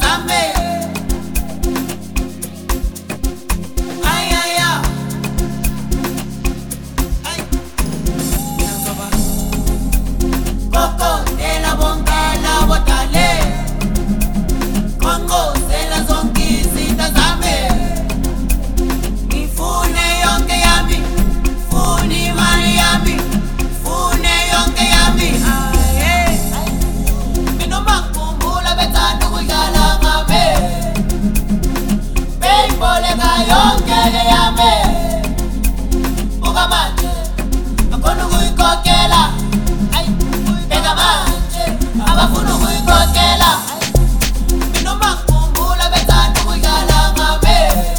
zami. Ay, ay, ay. Ay. Koko de la bongala botale. Kongo zela zonke izinto zami. Ngifune yonke yami, ngifune imali yami, ngifune yonke yami. Mina mangikhumbula bethanda ukudlala ngami, beyiboleka yonke le yami. Buka manje akhona ukuyikhokhela, bheka manje abafuna ukuyikhokhela. Mina mangikhumbula bethanda ukudlala ngami,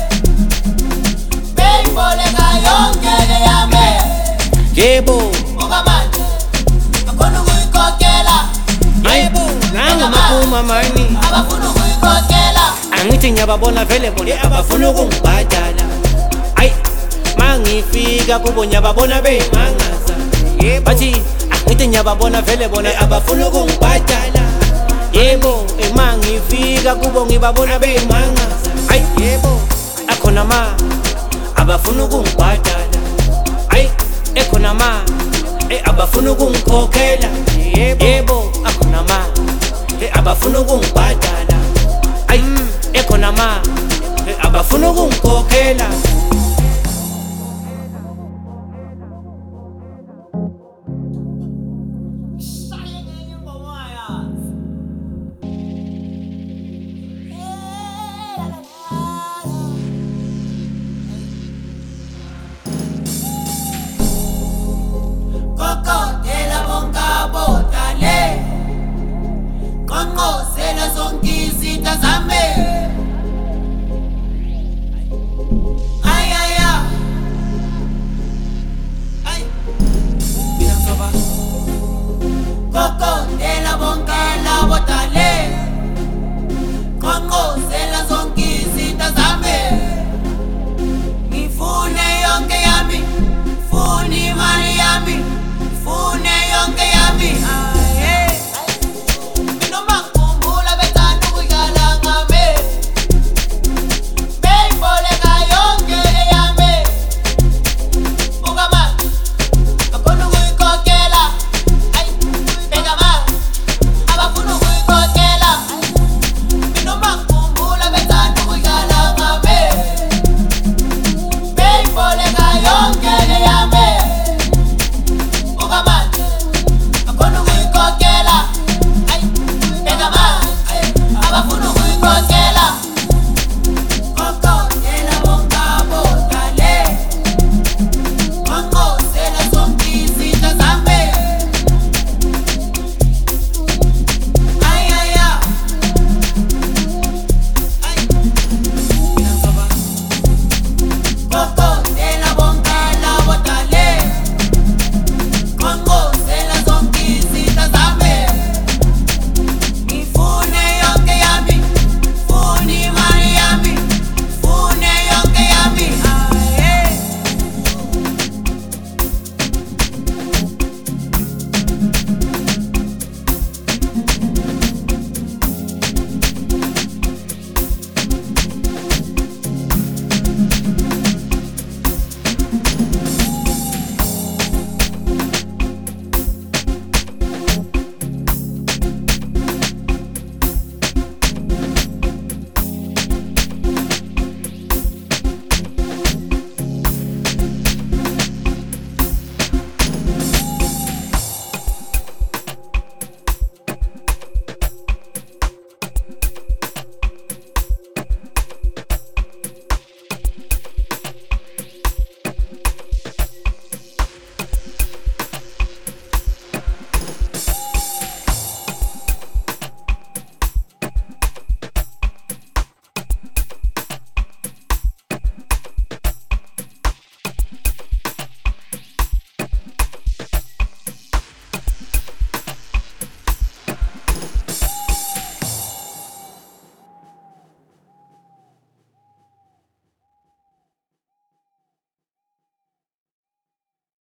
beyiboleka yonke le yami. Yebo, Buka manje akhona ukuyikhokhela, yebo, nangamaphuma mani. abafuna ukuyikhokhela. Angithi ngiyababona vele bona abafuna ukungibhadala. Ayi, mangifika kubo ngiyababona beyimangaza. Bathi angithi ngiyababona vele bona abafuna ukungibhadala. Yebo, mangifika kubo ngibabona beyimangaza. Ayi, yebo, akhona ma abafuna ukungibhadala. Ayi, ekhona ma abafuna ukungikhokhela. Yebo, akhona ma abafuna ukungibhadala. Ayi, ekhona ma abafuna ukungikhokhela. Koko de la bonga botale. Kongo zela zonke izinto zami.